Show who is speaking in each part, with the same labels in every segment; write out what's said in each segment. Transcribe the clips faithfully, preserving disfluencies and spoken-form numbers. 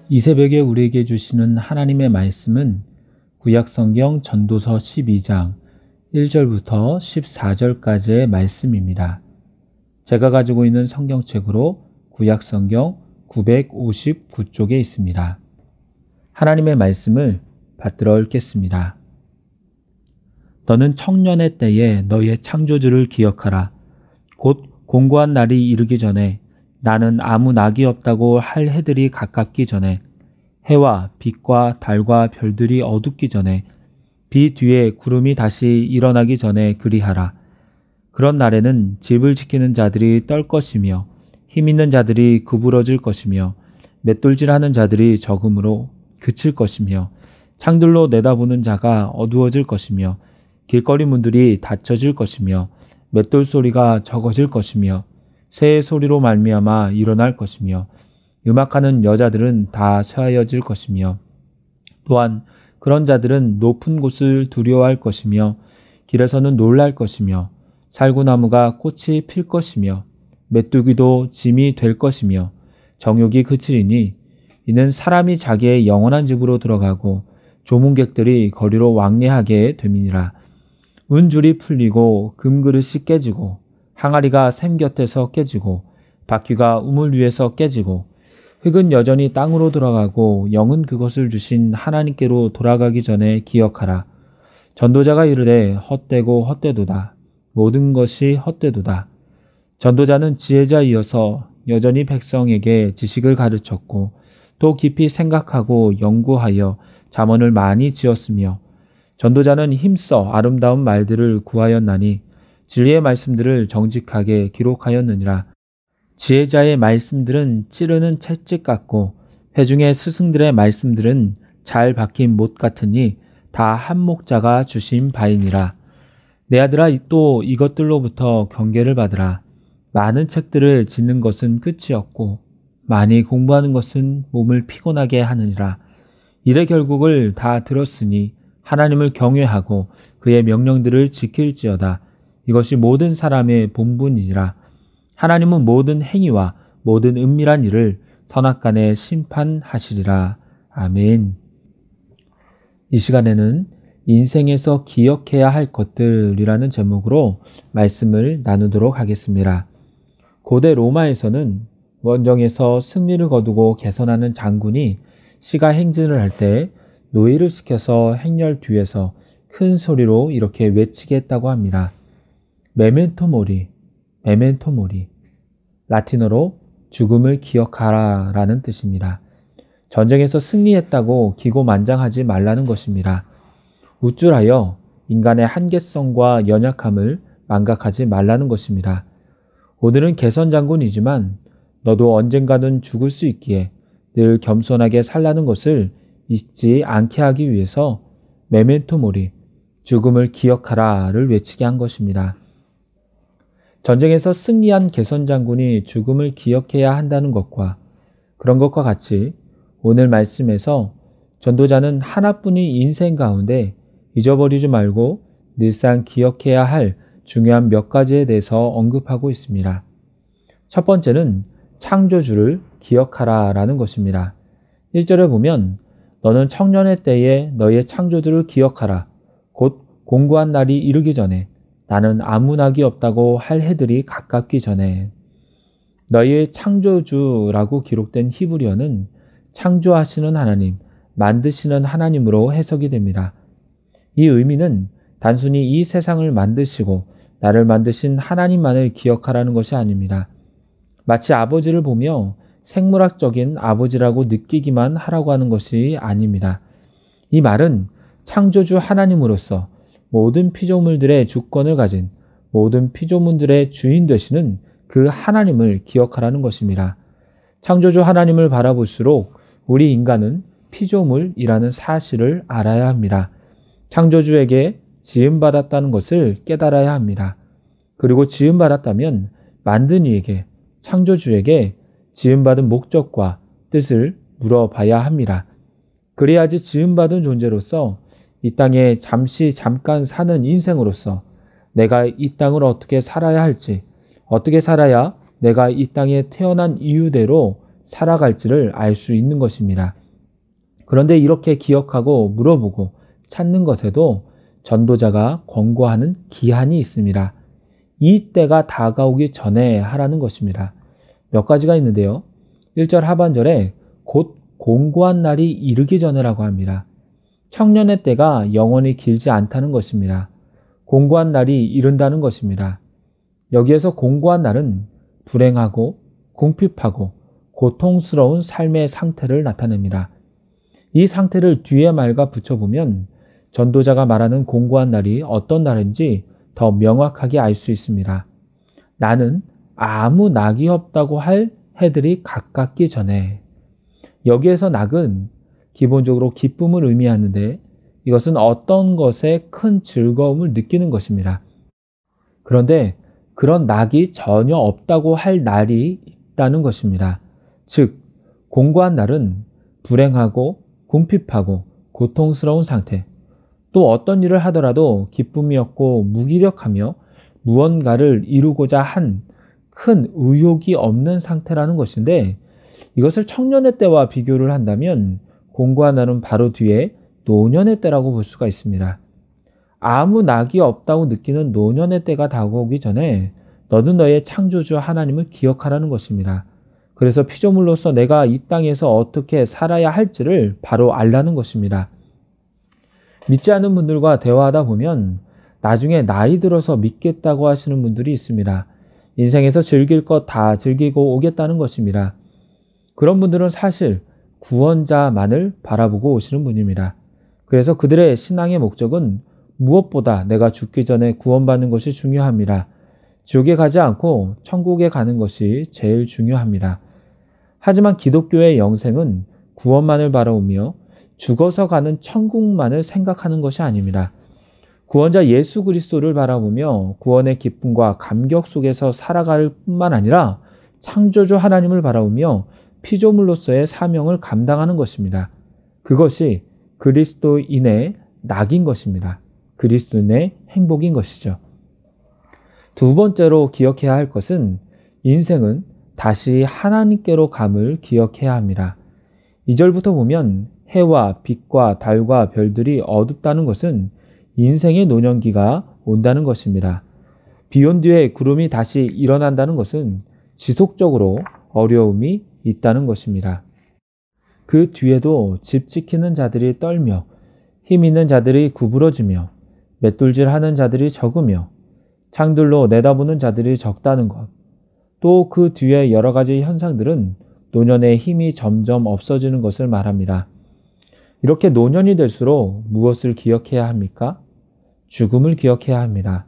Speaker 1: 이 새벽에 우리에게 주시는 하나님의 말씀은 구약성경 전도서 십이 장 일 절부터 십사 절까지의 말씀입니다. 제가 가지고 있는 성경책으로 구약성경 구백오십구 쪽에 있습니다. 하나님의 말씀을 받들어 읽겠습니다. 너는 청년의 때에 너의 창조주를 기억하라. 곧 공고한 날이 이르기 전에 나는 아무 낙이 없다고 할 해들이 가깝기 전에 해와 빛과 달과 별들이 어둡기 전에 비 뒤에 구름이 다시 일어나기 전에 그리하라. 그런 날에는 집을 지키는 자들이 떨 것이며 힘 있는 자들이 구부러질 것이며 맷돌질하는 자들이 적음으로 그칠 것이며 창들로 내다보는 자가 어두워질 것이며 길거리 문들이 닫혀질 것이며 맷돌 소리가 적어질 것이며 새의 소리로 말미암아 일어날 것이며 음악하는 여자들은 다 쇠하여질 것이며 또한 그런 자들은 높은 곳을 두려워할 것이며 길에서는 놀랄 것이며 살구나무가 꽃이 필 것이며 메뚜기도 짐이 될 것이며 정욕이 그치리니 이는 사람이 자기의 영원한 집으로 들어가고 조문객들이 거리로 왕래하게 됨이니라. 은줄이 풀리고 금그릇이 깨지고 항아리가 샘 곁에서 깨지고 바퀴가 우물 위에서 깨지고 흙은 여전히 땅으로 들어가고 영은 그것을 주신 하나님께로 돌아가기 전에 기억하라. 전도자가 이르되 헛되고 헛되도다. 모든 것이 헛되도다. 전도자는 지혜자이어서 여전히 백성에게 지식을 가르쳤고 또 깊이 생각하고 연구하여 잠언을 많이 지었으며 전도자는 힘써 아름다운 말들을 구하였나니 진리의 말씀들을 정직하게 기록하였느니라. 지혜자의 말씀들은 찌르는 채찍 같고 회중의 스승들의 말씀들은 잘 박힌 못 같으니 다 한 목자가 주신 바이니라. 내 아들아, 또 이것들로부터 경계를 받으라. 많은 책들을 짓는 것은 끝이 없고 많이 공부하는 것은 몸을 피곤하게 하느니라. 일의 결국을 다 들었으니 하나님을 경외하고 그의 명령들을 지킬지어다. 이것이 모든 사람의 본분이니라. 하나님은 모든 행위와 모든 은밀한 일을 선악간에 심판하시리라. 아멘. 이 시간에는 인생에서 기억해야 할 것들이라는 제목으로 말씀을 나누도록 하겠습니다. 고대 로마에서는 원정에서 승리를 거두고 개선하는 장군이 시가 행진을 할 때 노예를 시켜서 행렬 뒤에서 큰 소리로 이렇게 외치게 했다고 합니다. 메멘토 모리, 메멘토 모리. 라틴어로 죽음을 기억하라 라는 뜻입니다. 전쟁에서 승리했다고 기고만장하지 말라는 것입니다. 우쭐하여 인간의 한계성과 연약함을 망각하지 말라는 것입니다. 오늘은 개선 장군이지만 너도 언젠가는 죽을 수 있기에 늘 겸손하게 살라는 것을 잊지 않게 하기 위해서 메멘토 모리, 죽음을 기억하라를 외치게 한 것입니다. 전쟁에서 승리한 개선 장군이 죽음을 기억해야 한다는 것과 그런 것과 같이 오늘 말씀에서 전도자는 하나뿐인 인생 가운데 잊어버리지 말고 늘상 기억해야 할 중요한 몇 가지에 대해서 언급하고 있습니다. 첫 번째는 창조주를 기억하라 라는 것입니다. 일 절에 보면 너는 청년의 때에 너의 창조주를 기억하라. 곧 공고한 날이 이르기 전에 나는 아무 낙이 없다고 할 해들이 가깝기 전에. 너희의 창조주라고 기록된 히브리어는 창조하시는 하나님, 만드시는 하나님으로 해석이 됩니다. 이 의미는 단순히 이 세상을 만드시고 나를 만드신 하나님만을 기억하라는 것이 아닙니다. 마치 아버지를 보며 생물학적인 아버지라고 느끼기만 하라고 하는 것이 아닙니다. 이 말은 창조주 하나님으로서 모든 피조물들의 주권을 가진 모든 피조물들의 주인 되시는 그 하나님을 기억하라는 것입니다. 창조주 하나님을 바라볼수록 우리 인간은 피조물이라는 사실을 알아야 합니다. 창조주에게 지음받았다는 것을 깨달아야 합니다. 그리고 지음받았다면 만든 이에게, 창조주에게 지음받은 목적과 뜻을 물어봐야 합니다. 그래야지 지음받은 존재로서 이 땅에 잠시 잠깐 사는 인생으로서 내가 이 땅을 어떻게 살아야 할지, 어떻게 살아야 내가 이 땅에 태어난 이유대로 살아갈지를 알 수 있는 것입니다. 그런데 이렇게 기억하고 물어보고 찾는 것에도 전도자가 권고하는 기한이 있습니다. 이 때가 다가오기 전에 하라는 것입니다. 몇 가지가 있는데요. 일 절 하반절에 곧 공고한 날이 이르기 전에라고 합니다. 청년의 때가 영원히 길지 않다는 것입니다. 공고한 날이 이른다는 것입니다. 여기에서 공고한 날은 불행하고 궁핍하고 고통스러운 삶의 상태를 나타냅니다. 이 상태를 뒤에 말과 붙여보면 전도자가 말하는 공고한 날이 어떤 날인지 더 명확하게 알 수 있습니다. 나는 아무 낙이 없다고 할 해들이 가깝기 전에. 여기에서 낙은 기본적으로 기쁨을 의미하는데 이것은 어떤 것에 큰 즐거움을 느끼는 것입니다. 그런데 그런 낙이 전혀 없다고 할 날이 있다는 것입니다. 즉, 공고한 날은 불행하고 궁핍하고 고통스러운 상태, 또 어떤 일을 하더라도 기쁨이 없고 무기력하며 무언가를 이루고자 한 큰 의욕이 없는 상태라는 것인데 이것을 청년의 때와 비교를 한다면 공고한 날은 바로 뒤에 노년의 때라고 볼 수가 있습니다. 아무 낙이 없다고 느끼는 노년의 때가 다가오기 전에 너는 너의 창조주 하나님을 기억하라는 것입니다. 그래서 피조물로서 내가 이 땅에서 어떻게 살아야 할지를 바로 알라는 것입니다. 믿지 않는 분들과 대화하다 보면 나중에 나이 들어서 믿겠다고 하시는 분들이 있습니다. 인생에서 즐길 것 다 즐기고 오겠다는 것입니다. 그런 분들은 사실 구원자만을 바라보고 오시는 분입니다. 그래서 그들의 신앙의 목적은 무엇보다 내가 죽기 전에 구원받는 것이 중요합니다. 지옥에 가지 않고 천국에 가는 것이 제일 중요합니다. 하지만 기독교의 영생은 구원만을 바라보며 죽어서 가는 천국만을 생각하는 것이 아닙니다. 구원자 예수 그리스도를 바라보며 구원의 기쁨과 감격 속에서 살아갈 뿐만 아니라 창조주 하나님을 바라보며 피조물로서의 사명을 감당하는 것입니다. 그것이 그리스도인의 낙인 것입니다. 그리스도인의 행복인 것이죠. 두 번째로 기억해야 할 것은 인생은 다시 하나님께로 감을 기억해야 합니다. 이 절부터 보면 해와 빛과 달과 별들이 어둡다는 것은 인생의 노년기가 온다는 것입니다. 비 온 뒤에 구름이 다시 일어난다는 것은 지속적으로 어려움이 있다는 것입니다. 그 뒤에도 집 지키는 자들이 떨며 힘 있는 자들이 구부러지며 맷돌질하는 자들이 적으며 창들로 내다보는 자들이 적다는 것, 또 그 뒤에 여러 가지 현상들은 노년의 힘이 점점 없어지는 것을 말합니다. 이렇게 노년이 될수록 무엇을 기억해야 합니까? 죽음을 기억해야 합니다.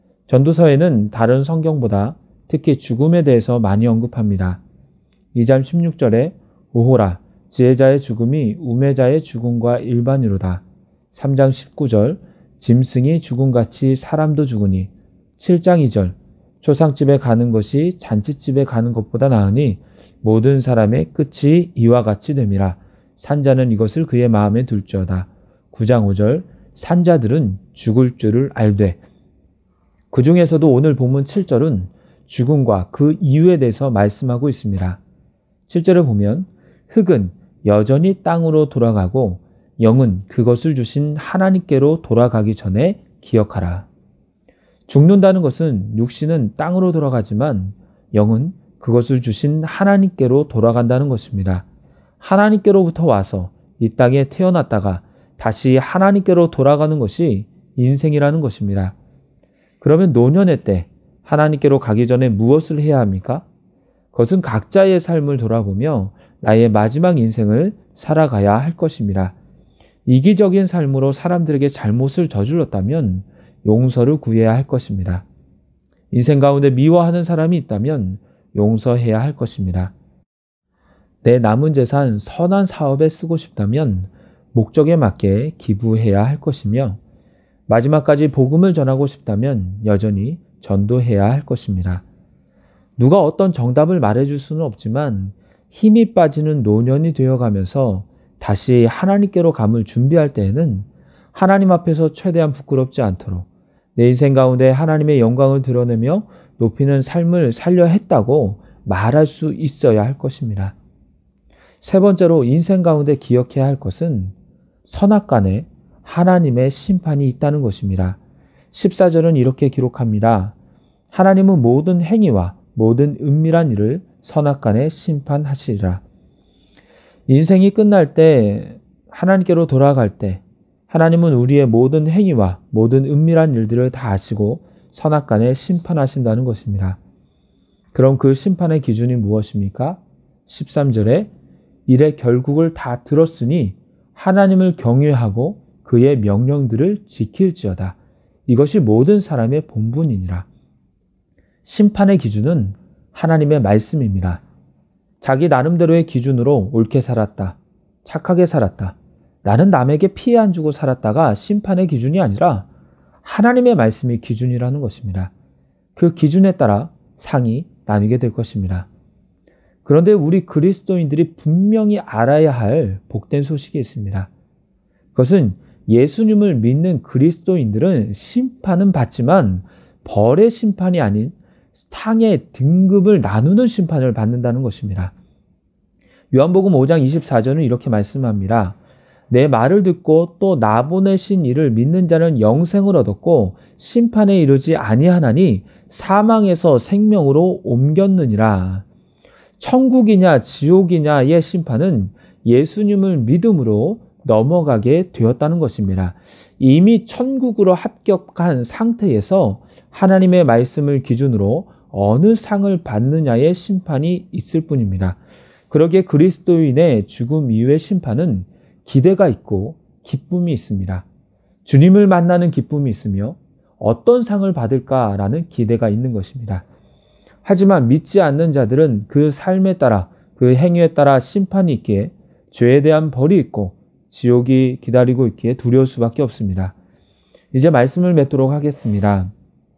Speaker 1: 전도서에는 다른 성경보다 특히 죽음에 대해서 많이 언급합니다. 이 장 십육 절에 오호라 지혜자의 죽음이 우매자의 죽음과 일반이로다. 삼 장 십구 절 짐승이 죽음같이 사람도 죽으니. 칠 장 이 절 초상집에 가는 것이 잔치집에 가는 것보다 나으니 모든 사람의 끝이 이와 같이 됨이라. 산자는 이것을 그의 마음에 둘지어다. 구 장 오 절 산자들은 죽을 줄을 알되. 그 중에서도 오늘 본문 칠 절은 죽음과 그 이유에 대해서 말씀하고 있습니다. 칠 절을 보면 흙은 여전히 땅으로 돌아가고 영은 그것을 주신 하나님께로 돌아가기 전에 기억하라. 죽는다는 것은 육신은 땅으로 돌아가지만 영은 그것을 주신 하나님께로 돌아간다는 것입니다. 하나님께로부터 와서 이 땅에 태어났다가 다시 하나님께로 돌아가는 것이 인생이라는 것입니다. 그러면 노년의 때 하나님께로 가기 전에 무엇을 해야 합니까? 그것은 각자의 삶을 돌아보며 나의 마지막 인생을 살아가야 할 것입니다. 이기적인 삶으로 사람들에게 잘못을 저질렀다면 용서를 구해야 할 것입니다. 인생 가운데 미워하는 사람이 있다면 용서해야 할 것입니다. 내 남은 재산 선한 사업에 쓰고 싶다면 목적에 맞게 기부해야 할 것이며 마지막까지 복음을 전하고 싶다면 여전히 전도해야 할 것입니다. 누가 어떤 정답을 말해줄 수는 없지만 힘이 빠지는 노년이 되어가면서 다시 하나님께로 감을 준비할 때에는 하나님 앞에서 최대한 부끄럽지 않도록 내 인생 가운데 하나님의 영광을 드러내며 높이는 삶을 살려 했다고 말할 수 있어야 할 것입니다. 세 번째로 인생 가운데 기억해야 할 것은 선악간에 하나님의 심판이 있다는 것입니다. 십사 절은 이렇게 기록합니다. 하나님은 모든 행위와 모든 은밀한 일을 선악간에 심판하시리라. 인생이 끝날 때, 하나님께로 돌아갈 때 하나님은 우리의 모든 행위와 모든 은밀한 일들을 다 아시고 선악간에 심판하신다는 것입니다. 그럼 그 심판의 기준이 무엇입니까? 십삼 절에 일의 결국을 다 들었으니 하나님을 경외하고 그의 명령들을 지킬지어다. 이것이 모든 사람의 본분이니라. 심판의 기준은 하나님의 말씀입니다. 자기 나름대로의 기준으로 옳게 살았다, 착하게 살았다, 나는 남에게 피해 안 주고 살았다가 심판의 기준이 아니라 하나님의 말씀이 기준이라는 것입니다. 그 기준에 따라 상이 나뉘게 될 것입니다. 그런데 우리 그리스도인들이 분명히 알아야 할 복된 소식이 있습니다. 그것은 예수님을 믿는 그리스도인들은 심판은 받지만 벌의 심판이 아닌 상의 등급을 나누는 심판을 받는다는 것입니다. 요한복음 오 장 이십사 절은 이렇게 말씀합니다. 내 말을 듣고 또 나 보내신 이를 믿는 자는 영생을 얻었고 심판에 이르지 아니하나니 사망에서 생명으로 옮겼느니라. 천국이냐 지옥이냐의 심판은 예수님을 믿음으로 넘어가게 되었다는 것입니다. 이미 천국으로 합격한 상태에서 하나님의 말씀을 기준으로 어느 상을 받느냐의 심판이 있을 뿐입니다. 그러기에 그리스도인의 죽음 이후의 심판은 기대가 있고 기쁨이 있습니다. 주님을 만나는 기쁨이 있으며 어떤 상을 받을까라는 기대가 있는 것입니다. 하지만 믿지 않는 자들은 그 삶에 따라, 그 행위에 따라 심판이 있기에 죄에 대한 벌이 있고 지옥이 기다리고 있기에 두려울 수밖에 없습니다. 이제 말씀을 맺도록 하겠습니다.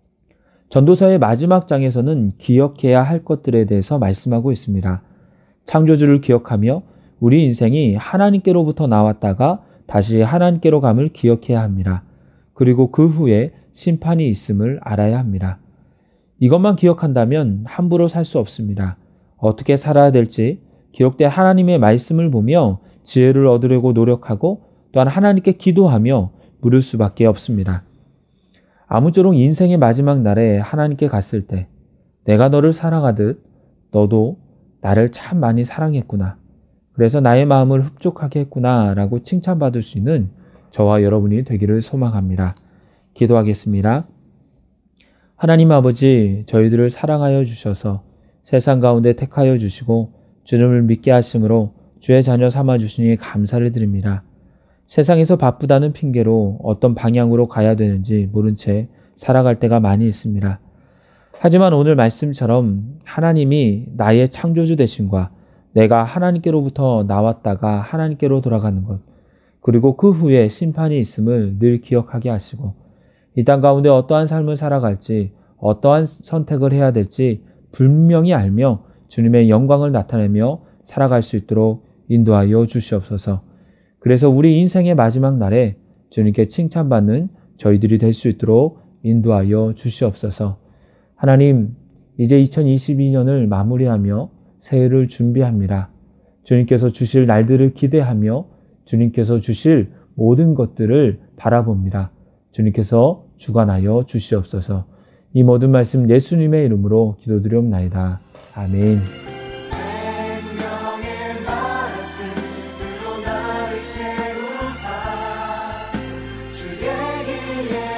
Speaker 1: 전도서의 마지막 장에서는 기억해야 할 것들에 대해서 말씀하고 있습니다. 창조주를 기억하며 우리 인생이 하나님께로부터 나왔다가 다시 하나님께로 감을 기억해야 합니다. 그리고 그 후에 심판이 있음을 알아야 합니다. 이것만 기억한다면 함부로 살 수 없습니다. 어떻게 살아야 될지 기록된 하나님의 말씀을 보며 지혜를 얻으려고 노력하고 또한 하나님께 기도하며 물을 수밖에 없습니다. 아무쪼록 인생의 마지막 날에 하나님께 갔을 때 내가 너를 사랑하듯 너도 나를 참 많이 사랑했구나. 그래서 나의 마음을 흡족하게 했구나 라고 칭찬받을 수 있는 저와 여러분이 되기를 소망합니다. 기도하겠습니다. 하나님 아버지, 저희들을 사랑하여 주셔서 세상 가운데 택하여 주시고 주님을 믿게 하심으로 주의 자녀 삼아 주시니 감사를 드립니다. 세상에서 바쁘다는 핑계로 어떤 방향으로 가야 되는지 모른 채 살아갈 때가 많이 있습니다. 하지만 오늘 말씀처럼 하나님이 나의 창조주 되심과 내가 하나님께로부터 나왔다가 하나님께로 돌아가는 것, 그리고 그 후에 심판이 있음을 늘 기억하게 하시고 이 땅 가운데 어떠한 삶을 살아갈지, 어떠한 선택을 해야 될지 분명히 알며 주님의 영광을 나타내며 살아갈 수 있도록 인도하여 주시옵소서. 그래서 우리 인생의 마지막 날에 주님께 칭찬받는 저희들이 될 수 있도록 인도하여 주시옵소서. 하나님, 이제 이천이십이 년을 마무리하며 새해를 준비합니다. 주님께서 주실 날들을 기대하며 주님께서 주실 모든 것들을 바라봅니다. 주님께서 주관하여 주시옵소서. 이 모든 말씀 예수님의 이름으로 기도드리옵나이다. 아멘.
Speaker 2: 생명의 말씀으로 나를 채우사 주의 길